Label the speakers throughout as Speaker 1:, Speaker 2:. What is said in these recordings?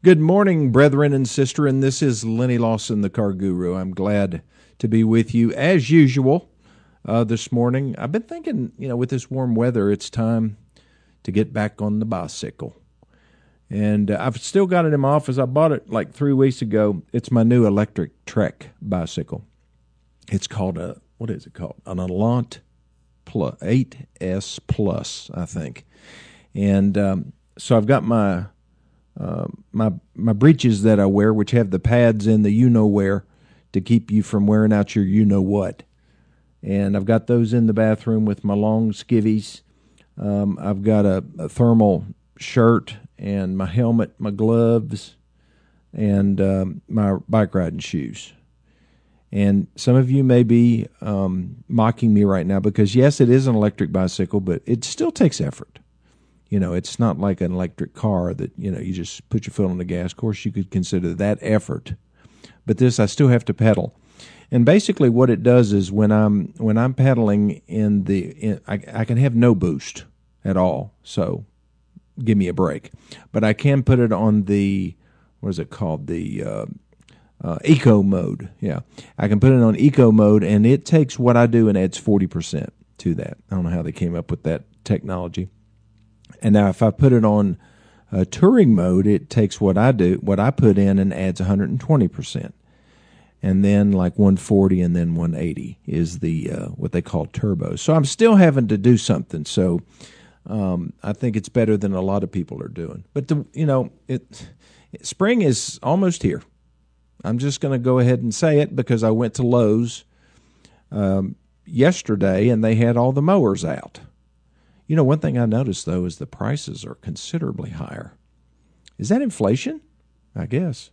Speaker 1: Good morning, brethren and sister, and this is Lenny Lawson, the Car Guru. I'm glad to be with you as usual this morning. I've been thinking, with this warm weather, it's time to get back on the bicycle. And I've still got it in my office. I bought it like 3 weeks ago. It's my new electric Trek bicycle. It's called what is it called? An Elant Plus, 8S Plus, I think. And so I've got my breeches that I wear, which have the pads in the you-know-where to keep you from wearing out your you-know-what. And I've got those in the bathroom with my long skivvies. I've got a thermal shirt and my helmet, my gloves, and my bike riding shoes. And some of you may be mocking me right now because, yes, it is an electric bicycle, but it still takes effort. It's not like an electric car that, you just put your foot on the gas. Of course, you could consider that effort. But this, I still have to pedal. And basically what it does is when I'm pedaling I can have no boost at all. So give me a break. But I can put it on the, what is it called? The eco mode. Yeah. I can put it on eco mode, and it takes what I do and adds 40% to that. I don't know how they came up with that technology. And now if I put it on touring mode, it takes what I put in and adds 120%. And then like 140 and then 180 is the what they call turbo. So I'm still having to do something. So I think it's better than a lot of people are doing. But spring is almost here. I'm just going to go ahead and say it because I went to Lowe's yesterday and they had all the mowers out. One thing I noticed, though, is the prices are considerably higher. Is that inflation? I guess.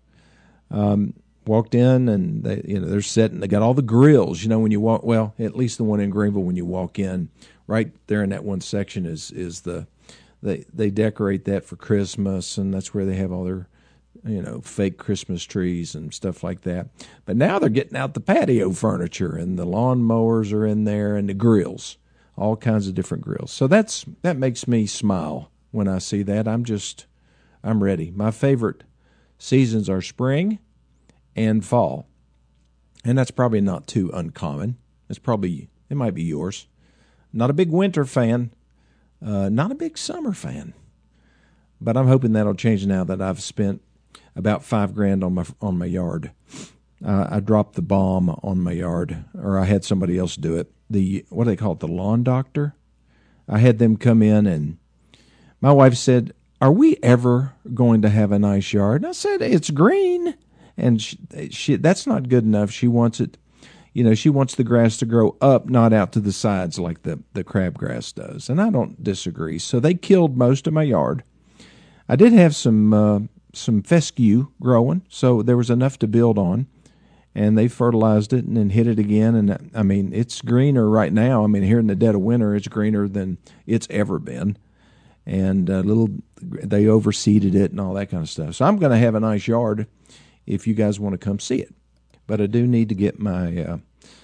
Speaker 1: Walked in, and they're setting. They got all the grills. When you walk, well, at least the one in Greenville, when you walk in, right there in that one section is they decorate that for Christmas, and that's where they have all their fake Christmas trees and stuff like that. But now they're getting out the patio furniture, and the lawn mowers are in there, and the grills. All kinds of different grills. So that makes me smile when I see that. I'm ready. My favorite seasons are spring and fall. And that's probably not too uncommon. It might be yours. Not a big winter fan. Not a big summer fan. But I'm hoping that'll change now that I've spent about $5,000 on my yard. I dropped the bomb on my yard, or I had somebody else do it. What do they call it? The lawn doctor. I had them come in, and my wife said, "Are we ever going to have a nice yard?" And I said, "It's green," and she that's not good enough. She wants it, she wants the grass to grow up, not out to the sides like the crabgrass does. And I don't disagree. So they killed most of my yard. I did have some fescue growing, so there was enough to build on. And they fertilized it and then hit it again. And, it's greener right now. Here in the dead of winter, it's greener than it's ever been. And they overseeded it and all that kind of stuff. So I'm going to have a nice yard if you guys want to come see it. But I do need to get my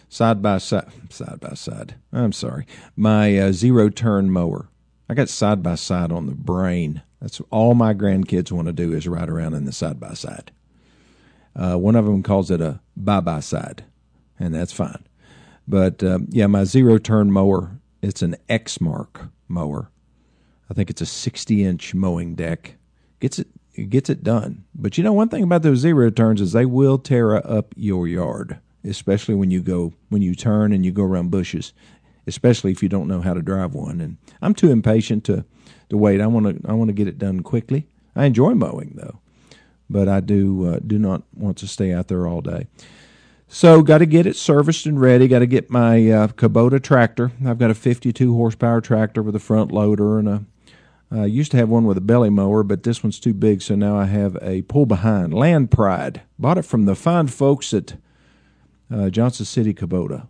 Speaker 1: side-by-side. I'm sorry. My zero-turn mower. I got side-by-side on the brain. That's all my grandkids want to do is ride around in the side-by-side. One of them calls it a bye-bye-side, and that's fine. But, my zero-turn mower, it's an X-Mark mower. I think it's a 60-inch mowing deck. It gets it done. But one thing about those zero-turns is they will tear up your yard, especially when you turn and you go around bushes, especially if you don't know how to drive one. And I'm too impatient to wait. I want to get it done quickly. I enjoy mowing, though. But I do not want to stay out there all day. So got to get it serviced and ready. Got to get my Kubota tractor. I've got a 52 horsepower tractor with a front loader, and I used to have one with a belly mower, but this one's too big, so now I have a pull behind. Land Pride. Bought it from the fine folks at Johnson City Kubota.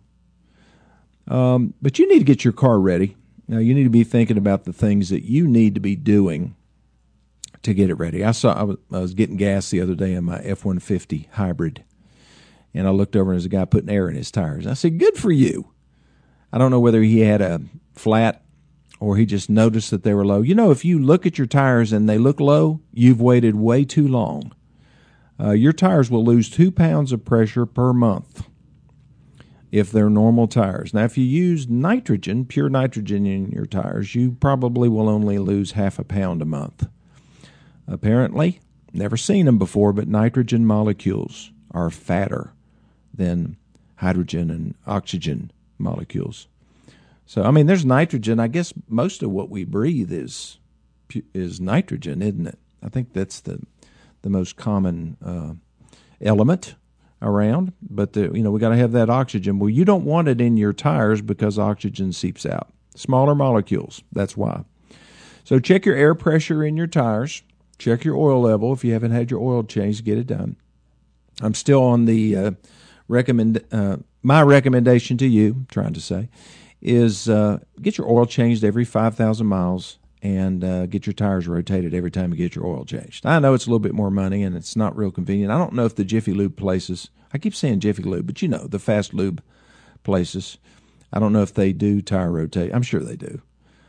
Speaker 1: But you need to get your car ready. Now you need to be thinking about the things that you need to be doing to get it ready. I was getting gas the other day in my F-150 hybrid, and I looked over and there's a guy putting air in his tires. I said, "Good for you." I don't know whether he had a flat or he just noticed that they were low. You know, if you look at your tires and they look low, you've waited way too long. Your tires will lose 2 pounds of pressure per month if they're normal tires. Now, if you use nitrogen, pure nitrogen in your tires, you probably will only lose 0.5 pound a month. Apparently, never seen them before, but nitrogen molecules are fatter than hydrogen and oxygen molecules. So, I mean, there's nitrogen. I guess most of what we breathe is nitrogen, isn't it? I think that's the most common element around. But we got to have that oxygen. Well, you don't want it in your tires because oxygen seeps out. Smaller molecules. That's why. So check your air pressure in your tires. Check your oil level. If you haven't had your oil changed, get it done. I'm still on the my recommendation to you, trying to say, is get your oil changed every 5,000 miles and get your tires rotated every time you get your oil changed. I know it's a little bit more money and it's not real convenient. I don't know if the Jiffy Lube places, I keep saying Jiffy Lube, but the fast lube places, I don't know if they do tire rotate. I'm sure they do.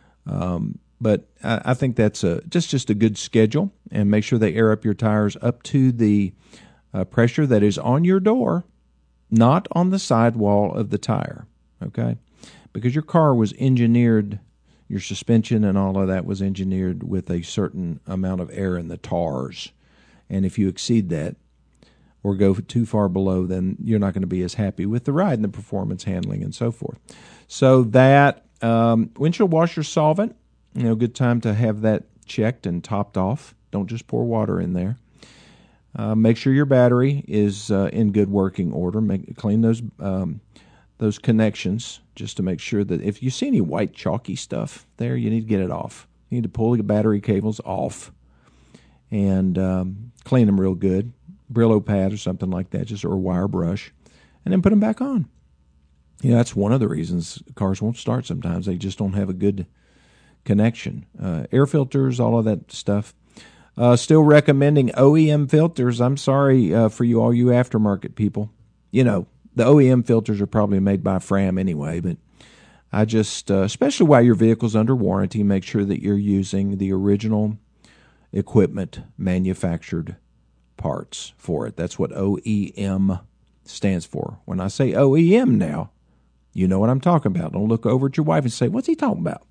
Speaker 1: But I think that's just a good schedule, and make sure they air up your tires up to the pressure that is on your door, not on the sidewall of the tire, okay? Because your car was engineered, your suspension and all of that was engineered with a certain amount of air in the tars. And if you exceed that or go too far below, then you're not going to be as happy with the ride and the performance handling and so forth. So that windshield washer solvent, good time to have that checked and topped off. Don't just pour water in there. Make sure your battery is in good working order. Clean those connections just to make sure that if you see any white chalky stuff there, you need to get it off. You need to pull the battery cables off and clean them real good. Brillo pad or something like that, or a wire brush, and then put them back on. That's one of the reasons cars won't start sometimes. They just don't have a good connection. Air filters, all of that stuff. Still recommending OEM filters. I'm sorry for all you aftermarket people. The OEM filters are probably made by Fram anyway, but I just, especially while your vehicle's under warranty, make sure that you're using the original equipment manufactured parts for it. That's what OEM stands for. When I say OEM now, you know what I'm talking about. Don't look over at your wife and say, what's he talking about?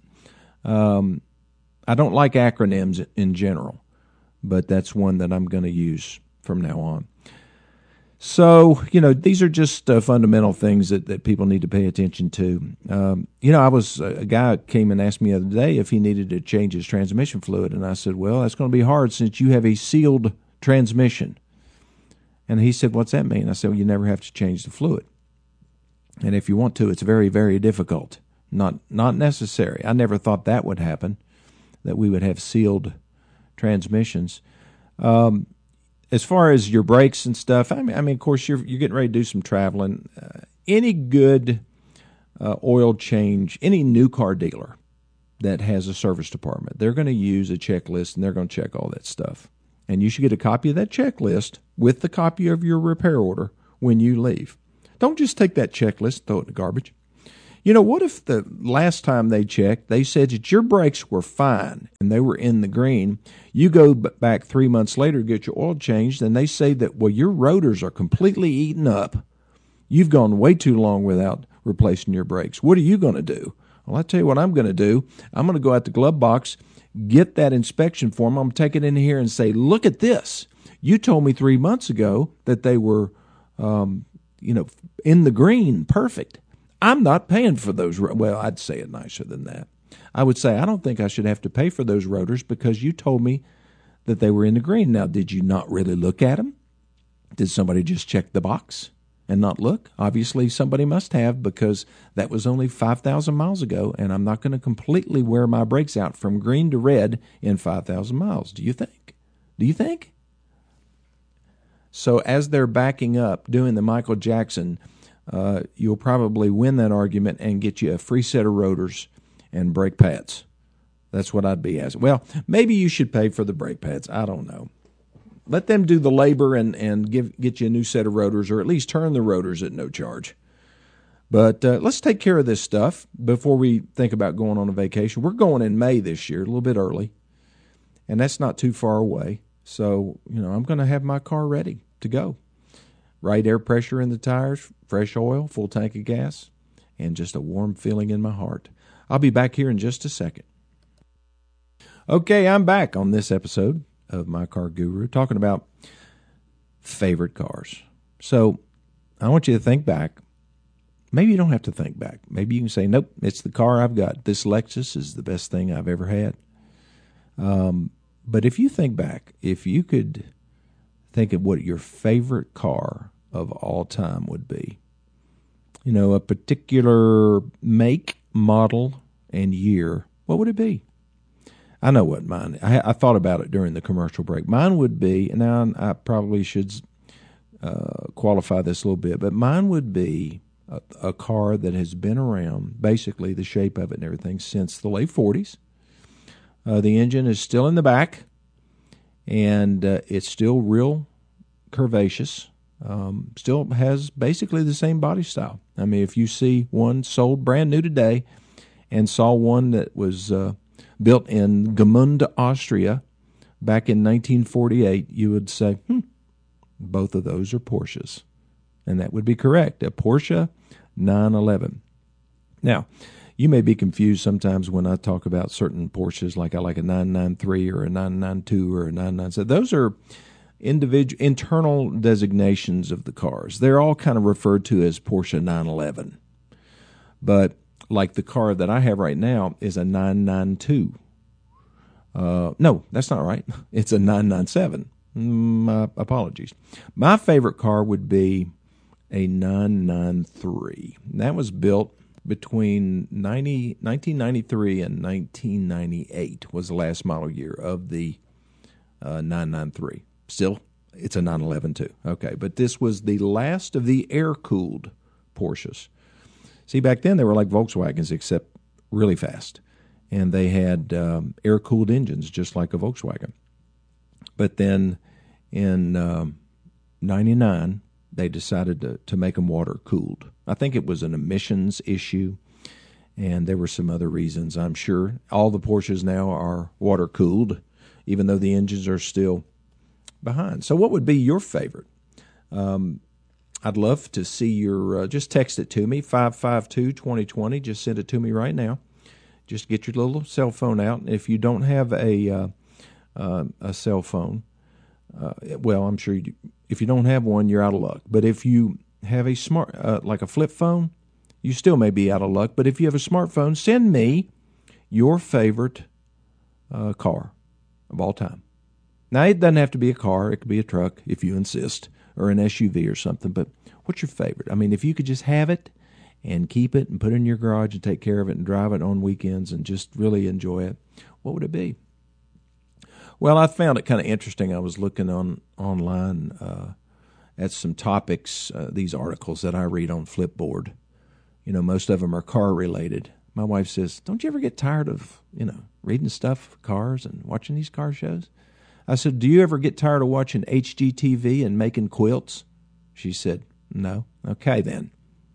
Speaker 1: I don't like acronyms in general, but that's one that I'm going to use from now on. So, these are just fundamental things that people need to pay attention to. A guy came and asked me the other day if he needed to change his transmission fluid, and I said, well, that's going to be hard since you have a sealed transmission. And he said, what's that mean? I said, well, you never have to change the fluid. And if you want to, it's very, very difficult. Not necessary. I never thought that would happen, that we would have sealed transmissions. As far as your brakes and stuff, I mean, of course, you're getting ready to do some traveling. Any good oil change, any new car dealer that has a service department, they're going to use a checklist, and they're going to check all that stuff. And you should get a copy of that checklist with the copy of your repair order when you leave. Don't just take that checklist, throw it in the garbage. What if the last time they checked, they said that your brakes were fine and they were in the green? You go back 3 months later to get your oil changed, and they say that, well, your rotors are completely eaten up. You've gone way too long without replacing your brakes. What are you going to do? Well, I'll tell you what I'm going to do. I'm going to go out the glove box, get that inspection form. I'm going to take it in here and say, look at this. You told me 3 months ago that they were, in the green, perfect. I'm not paying for those. Well, I'd say it nicer than that. I would say, I don't think I should have to pay for those rotors because you told me that they were in the green. Now, did you not really look at them? Did somebody just check the box and not look? Obviously, somebody must have, because that was only 5,000 miles ago, and I'm not going to completely wear my brakes out from green to red in 5,000 miles. Do you think? So as they're backing up, doing the Michael Jackson, you'll probably win that argument and get you a free set of rotors and brake pads. That's what I'd be asking. Well, maybe you should pay for the brake pads. I don't know. Let them do the labor and get you a new set of rotors, or at least turn the rotors at no charge. But let's take care of this stuff before we think about going on a vacation. We're going in May this year, a little bit early, and that's not too far away. So, I'm going to have my car ready to go. Right air pressure in the tires, fresh oil, full tank of gas, and just a warm feeling in my heart. I'll be back here in just a second. Okay, I'm back on this episode of My Car Guru talking about favorite cars. So I want you to think back. Maybe you don't have to think back. Maybe you can say, nope, it's the car I've got. This Lexus is the best thing I've ever had. But if you think back, if you could think of what your favorite car of all time would be, a particular make, model, and year, what would it be? I know what mine is. I thought about it during the commercial break. Mine would be, now I probably should qualify this a little bit, but mine would be a car that has been around, basically the shape of it and everything, since the late 40s. The engine is still in the back, and it's still real curvaceous. Still has basically the same body style. I mean, if you see one sold brand new today and saw one that was built in Gmünd, Austria, back in 1948, you would say, both of those are Porsches. And that would be correct, a Porsche 911. Now, you may be confused sometimes when I talk about certain Porsches, like I like a 993 or a 992 or a 997. Those are individual internal designations of the cars. They're all kind of referred to as Porsche 911. But like the car that I have right now is a 992. No, that's not right. It's a 997. My apologies. My favorite car would be a 993. That was built between 1993 and 1998 was the last model year of the 993. Still, it's a 911 too. Okay, but this was the last of the air-cooled Porsches. See, back then they were like Volkswagens, except really fast. And they had air-cooled engines, just like a Volkswagen. But then in 99, they decided to make them water-cooled. I think it was an emissions issue, and there were some other reasons, I'm sure. All the Porsches now are water-cooled, even though the engines are still behind. So what would be your favorite? I'd love to see your, just text it to me, 552-2020. Just send it to me right now. Just get your little cell phone out. If you don't have a cell phone, well, I'm sure if you don't have one, you're out of luck. But if you have a smart, like a flip phone, you still may be out of luck. But if you have a smartphone, send me your favorite car of all time. Now, it doesn't have to be a car. It could be a truck if you insist, or an SUV or something. But what's your favorite? I mean, if you could just have it and keep it and put it in your garage and take care of it and drive it on weekends and just really enjoy it, what would it be? Well, I found it kind of interesting. I was looking online at some topics, these articles that I read on Flipboard. Most of them are car-related. My wife says, don't you ever get tired of, reading stuff, cars, and watching these car shows? I said, do you ever get tired of watching HGTV and making quilts? She said, no. Okay, then.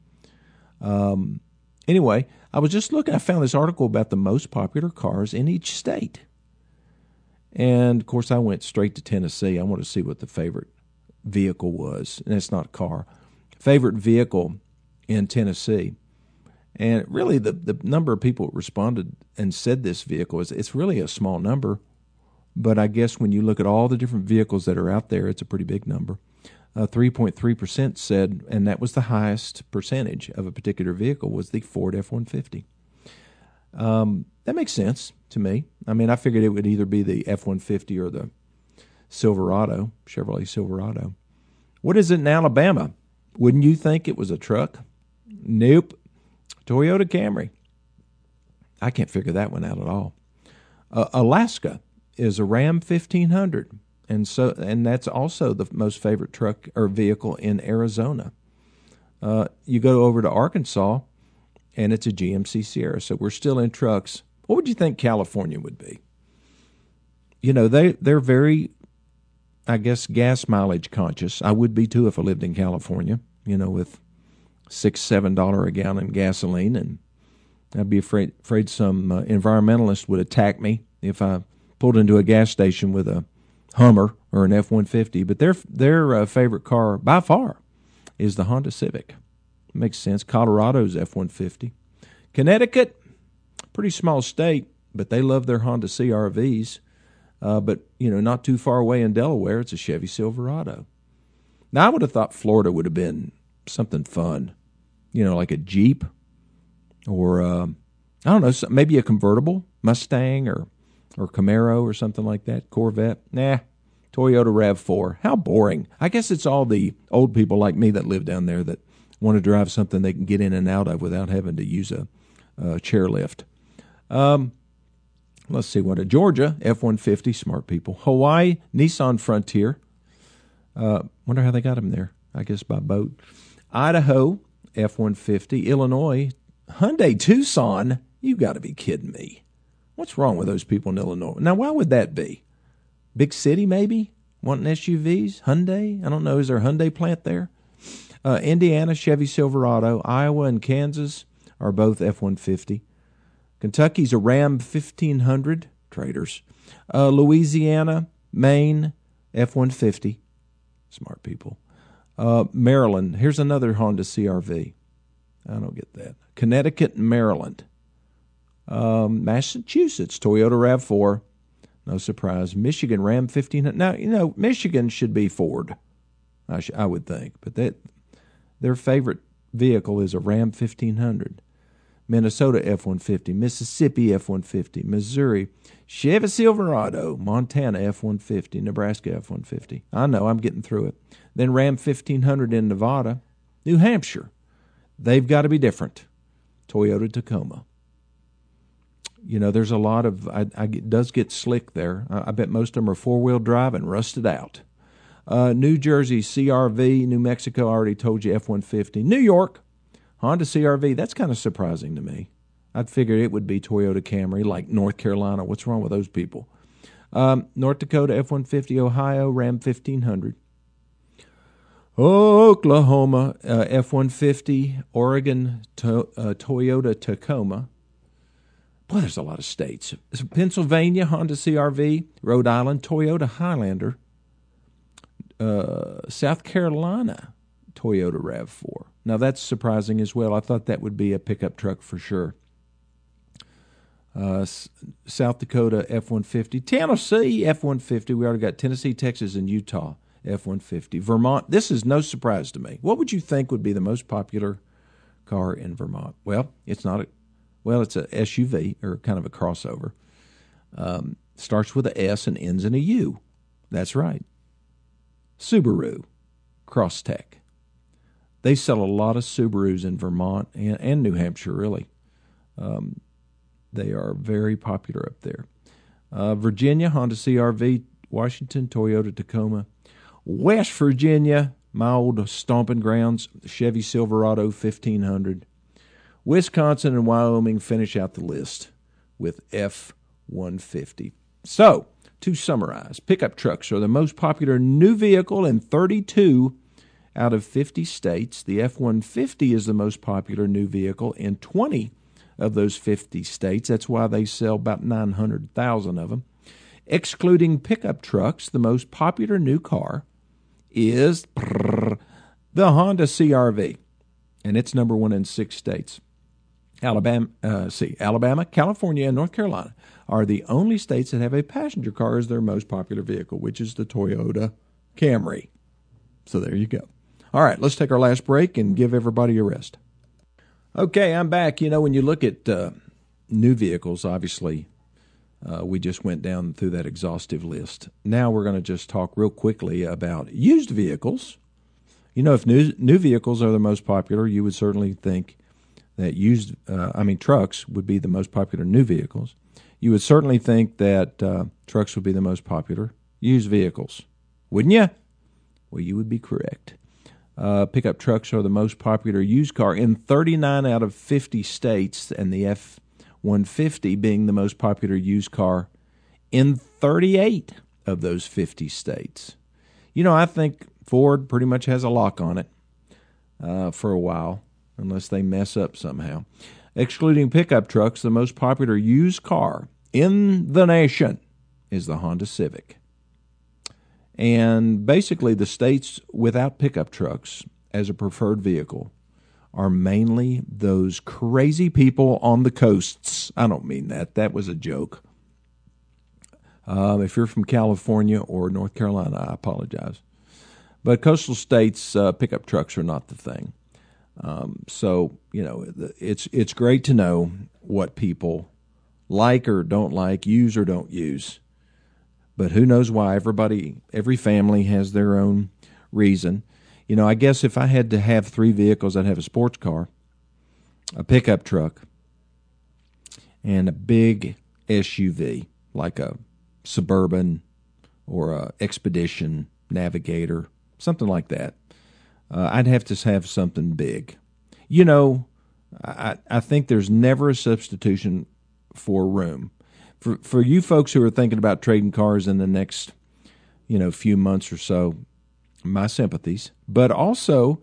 Speaker 1: Anyway, I was just looking. I found this article about the most popular cars in each state. And, of course, I went straight to Tennessee. I wanted to see what the favorite vehicle was. And it's not a car. Favorite vehicle in Tennessee. And really, the number of people that responded and said this vehicle, it's really a small number. But I guess when you look at all the different vehicles that are out there, it's a pretty big number. 3.3% said, and that was the highest percentage of a particular vehicle, was the Ford F-150. That makes sense to me. I mean, I figured it would either be the F-150 or the Silverado, Chevrolet Silverado. What is it in Alabama? Wouldn't you think it was a truck? Nope. Toyota Camry. I can't figure that one out at all. Alaska is a Ram 1500, and that's also the most favorite truck or vehicle in Arizona. You go over to Arkansas, and it's a GMC Sierra. So we're still in trucks. What would you think California would be? They're very, I guess, gas mileage conscious. I would be too if I lived in California. With $6-7 a gallon gasoline, and I'd be afraid some environmentalist would attack me if I pulled into a gas station with a Hummer or an F-150. But their favorite car by far is the Honda Civic. Makes sense. Colorado's F-150. Connecticut, pretty small state, but they love their Honda CR-Vs. But, not too far away in Delaware, it's a Chevy Silverado. Now, I would have thought Florida would have been something fun, like a Jeep or, I don't know, maybe a convertible, Mustang or Camaro or something like that, Corvette. Nah, Toyota RAV4. How boring. I guess it's all the old people like me that live down there that want to drive something they can get in and out of without having to use a chairlift. Let's see what Georgia, F-150, smart people. Hawaii, Nissan Frontier. Wonder how they got them there. I guess by boat. Idaho, F-150. Illinois, Hyundai Tucson. You got to be kidding me. What's wrong with those people in Illinois? Now, why would that be? Big city, maybe? Wanting SUVs? Hyundai? I don't know. Is there a Hyundai plant there? Indiana, Chevy Silverado. Iowa and Kansas are both F-150. Kentucky's a Ram 1500, traders. Louisiana, Maine, F-150, smart people. Maryland, here's another Honda CR-V. I don't get that. Connecticut and Maryland. Massachusetts, Toyota RAV4, no surprise. Michigan, Ram 1500. Now, Michigan should be Ford, I would think, but their favorite vehicle is a Ram 1500. Minnesota F-150, Mississippi F-150, Missouri, Chevy Silverado, Montana F-150, Nebraska F-150. I know, I'm getting through it. Then Ram 1500 in Nevada. New Hampshire, they've got to be different. Toyota Tacoma. There's a lot of, it does get slick there. I bet most of them are four-wheel drive and rusted out. New Jersey, CR-V, New Mexico, I already told you, F-150. New York, Honda CR-V, that's kind of surprising to me. I'd figured it would be Toyota Camry, like North Carolina. What's wrong with those people? North Dakota, F-150, Ohio, Ram 1500. Oklahoma, F-150, Oregon, Toyota Tacoma. Boy, there's a lot of states. Pennsylvania, Honda CR-V, Rhode Island, Toyota Highlander, South Carolina, Toyota RAV4. Now, that's surprising as well. I thought that would be a pickup truck for sure. South Dakota F-150. Tennessee F-150. We already got Tennessee, Texas, and Utah F-150. Vermont, this is no surprise to me. What would you think would be the most popular car in Vermont? Well, it's not a SUV, or kind of a crossover. Starts with a S and ends in a U. That's right. Subaru Crosstrek. They sell a lot of Subarus in Vermont and New Hampshire, really. They are very popular up there. Virginia, Honda CR-V, Washington, Toyota Tacoma. West Virginia, my old stomping grounds, Chevy Silverado 1500. Wisconsin and Wyoming finish out the list with F-150. So, to summarize, pickup trucks are the most popular new vehicle in 32 out of 50 states. The F-150 is the most popular new vehicle in 20 of those 50 states. That's why they sell about 900,000 of them. Excluding pickup trucks, the most popular new car is the Honda CR-V, and it's number one in 6 states. Alabama, California, and North Carolina are the only states that have a passenger car as their most popular vehicle, which is the Toyota Camry. So there you go. All right, let's take our last break and give everybody a rest. Okay, I'm back. When you look at new vehicles, obviously, we just went down through that exhaustive list. Now we're going to just talk real quickly about used vehicles. If new vehicles are the most popular, you would certainly think that trucks would be the most popular new vehicles. You would certainly think that trucks would be the most popular used vehicles, wouldn't you? Well, you would be correct. Pickup trucks are the most popular used car in 39 out of 50 states, and the F-150 being the most popular used car in 38 of those 50 states. I think Ford pretty much has a lock on it for a while. unless they mess up somehow. Excluding pickup trucks, the most popular used car in the nation is the Honda Civic. And basically, the states without pickup trucks as a preferred vehicle are mainly those crazy people on the coasts. I don't mean that. That was a joke. If you're from California or North Carolina, I apologize. But coastal states, pickup trucks are not the thing. So, it's great to know what people like or don't like, use or don't use. But who knows why? Every family has their own reason. I guess if I had to have 3 vehicles, I'd have a sports car, a pickup truck, and a big SUV, like a Suburban or a Expedition, Navigator, something like that. I'd have to have something big. I think there's never a substitution for room. For you folks who are thinking about trading cars in the next, few months or so, my sympathies. But also,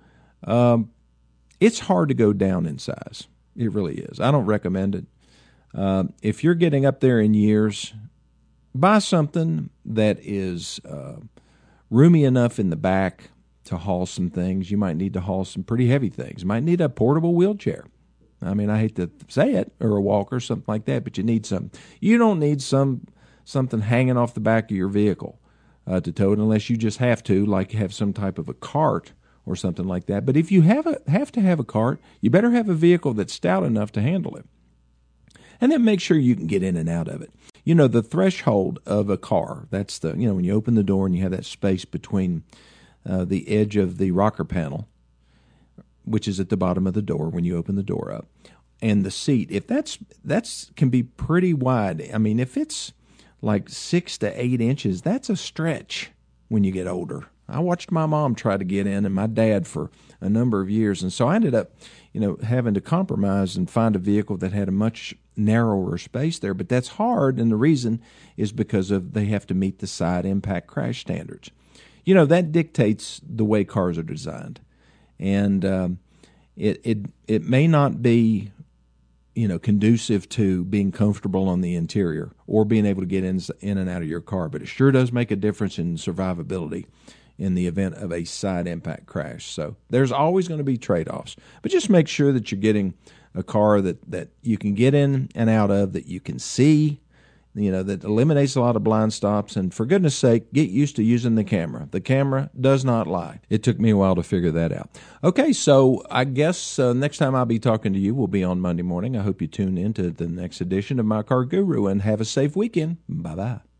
Speaker 1: it's hard to go down in size. It really is. I don't recommend it. If you're getting up there in years, buy something that is roomy enough in the back to haul some things. You might need to haul some pretty heavy things. You might need a portable wheelchair. I mean, I hate to say it, or a walker, something like that, but you need some. You don't need something hanging off the back of your vehicle to tow it, unless you just have to, like have some type of a cart or something like that. But if you have to have a cart, you better have a vehicle that's stout enough to handle it. And then make sure you can get in and out of it. The threshold of a car, that's when you open the door and you have that space between the edge of the rocker panel, which is at the bottom of the door when you open the door up, and the seat. If that's can be pretty wide. I mean, if it's like 6 to 8 inches, that's a stretch when you get older. I watched my mom try to get in and my dad for a number of years, and so I ended up, having to compromise and find a vehicle that had a much narrower space there. But that's hard, and the reason is because they have to meet the side impact crash standards. That dictates the way cars are designed. And it may not be, conducive to being comfortable on the interior or being able to get in and out of your car, but it sure does make a difference in survivability in the event of a side impact crash. So there's always going to be trade-offs, but just make sure that you're getting a car that you can get in and out of, that you can see, that eliminates a lot of blind stops. And for goodness sake, get used to using the camera. The camera does not lie. It took me a while to figure that out. Okay, so I guess next time I'll be talking to you will be on Monday morning. I hope you tune in to the next edition of My Car Guru, and have a safe weekend. Bye-bye.